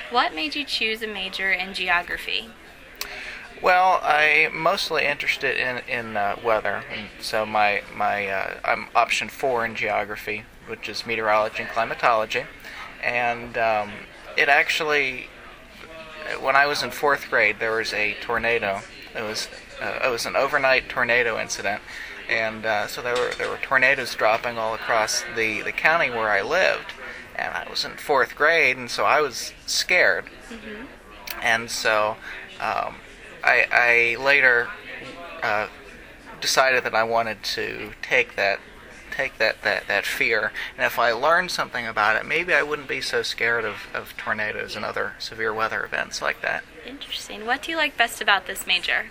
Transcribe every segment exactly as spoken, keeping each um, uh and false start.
What made you choose a major in geography? Well, I'm mostly interested in in uh, weather, and so my my uh, I'm option four in geography, which is meteorology and climatology, and um, it actually, when I was in fourth grade, there was a tornado. It was uh, it was an overnight tornado incident, and uh, so there were there were tornadoes dropping all across the the county where I lived, and I was in fourth grade, and so I was scared, Mm-hmm. and so. Um, I, I later uh, decided that I wanted to take that take that, that, that fear, and if I learned something about it, maybe I wouldn't be so scared of, of tornadoes and other severe weather events like that. Interesting. What do you like best about this major?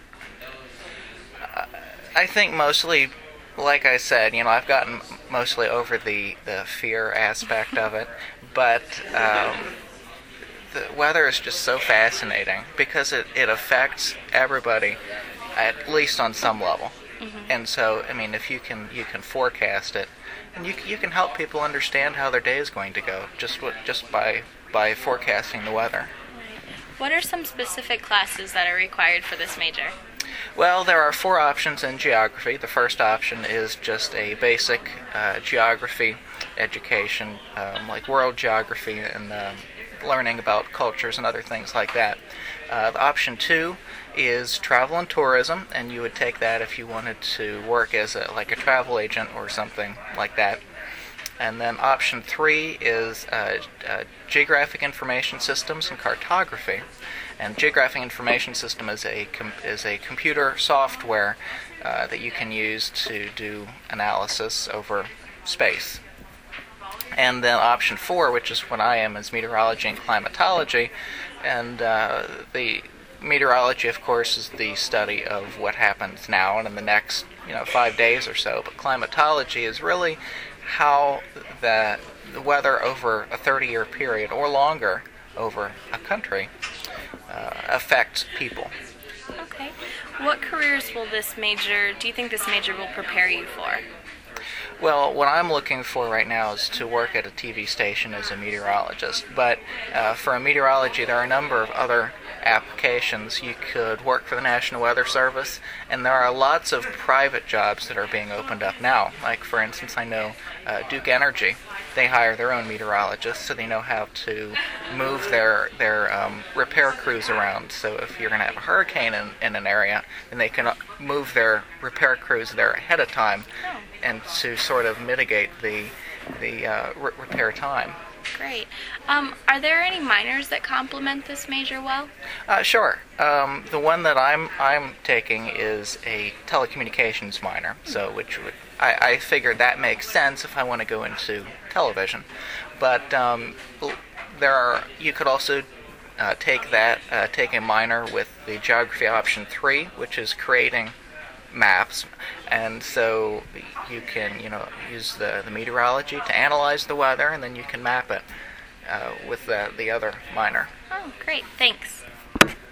Uh, I think mostly, like I said, you know, I've gotten mostly over the, the fear aspect of it, but um, the weather is just so fascinating because it, it affects everybody, at least on some level. Mm-hmm. And so, I mean, if you can you can forecast it, and you you can help people understand how their day is going to go just what, just by by forecasting the weather. What are some specific classes that are required for this major? Well, there are four options in geography. The first option is just a basic uh, geography education, um, like world geography and um, learning about cultures and other things like that. Uh, the option two is travel and tourism, and you would take that if you wanted to work as a, like a travel agent or something like that. And then option three is uh, uh, geographic information systems and cartography. And geographic information system is a com- is a computer software uh, that you can use to do analysis over space. And then option four, which is what I am, is meteorology and climatology. And uh, the meteorology, of course, is the study of what happens now and in the next, you know, five days or so. But climatology is really how the, the weather over a thirty-year period or longer over a country uh, affects people. Okay. What careers will this major, do you think this major will prepare you for? Well, what I'm looking for right now is to work at a T V station as a meteorologist. But uh, for a meteorology, there are a number of other applications. You could work for the National Weather Service, and there are lots of private jobs that are being opened up now. Like, for instance, I know uh, Duke Energy. They hire their own meteorologists, so they know how to move their their um, repair crews around. So if you're going to have a hurricane in, in an area, then they can move their repair crews there ahead of time, and to sort of mitigate the the uh, re- repair time. Great. Um, are there any minors that complement this major well? Uh, sure. Um, the one that I'm I'm taking is a telecommunications minor, so which would I, I figured that makes sense if I want to go into television. But um, there are you could also uh, take that uh, take a minor with the geography option three, which is creating maps, and so you can you know use the, the meteorology to analyze the weather, and then you can map it uh, with the, the other minor. Oh, great. Thanks.